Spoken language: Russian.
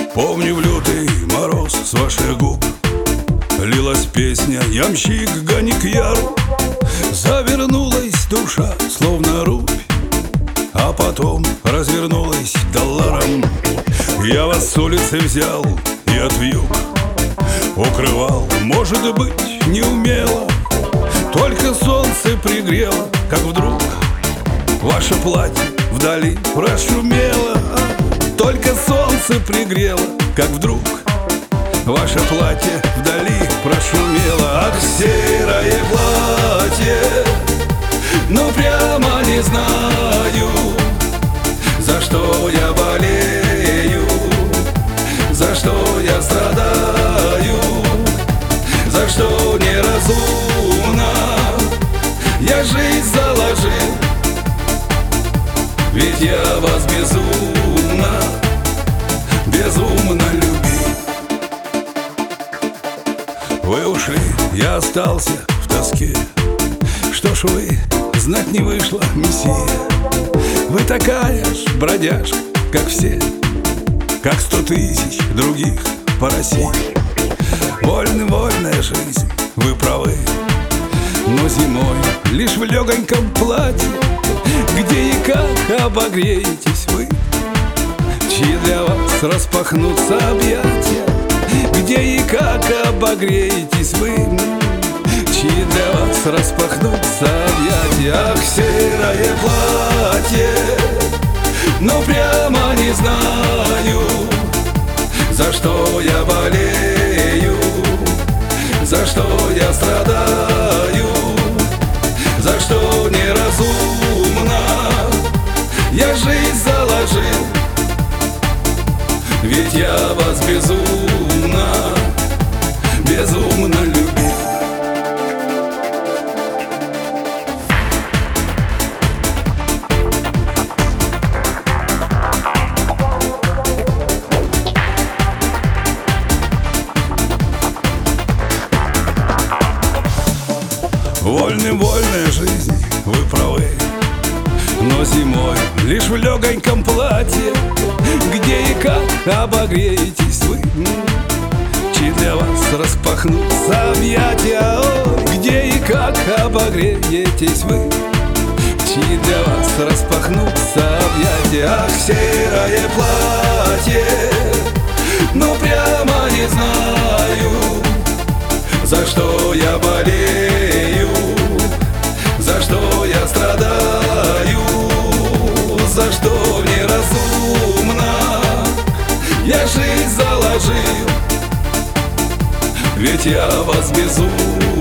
Помню, в лютый мороз с ваших губ лилась песня «Ямщик, гони к яру». Завернулась душа, словно рубь, а потом развернулась долларом. Я вас с улицы взял и отвьюг, укрывал, может быть, неумело. Только солнце пригрело, как вдруг ваше платье вдали прошумело. Только солнце пригрело, как вдруг ваше платье вдали прошумело. Ах, серое платье, ну прямо не знаю, за что я болею, за что я страдаю, за что неразумно я жизнь заложил. Ведь я вас безумно любил. Вы ушли, я остался в тоске. Что ж вы, знать не вышло, мессия. Вы такая ж бродяжка, как все, как 100 тысяч других по России. Вольная жизнь, вы правы, но зимой лишь в легоньком платье, где и как обогреетесь вы, чьи для вас распахнутся объятия, где и как обогреетесь вы, чьи для вас распахнутся объятия. Ах, серое платье, ну прямо не знаю, за что я болею, за что я страдаю, за что неразумно я жизнь заложил. Ведь я вас безумно любил. Вольная жизнь, вы правы, но зимой лишь в легоньком платье, где и как обогреетесь вы, чьи для вас распахнутся объятия. Ой, где и как обогреетесь вы, чьи для вас распахнутся объятия. Ах, серое платье, ну прямо не знаю, за что я болею, за что я страдаю, за что неразумно я жизнь заложил. Ведь я вас безумно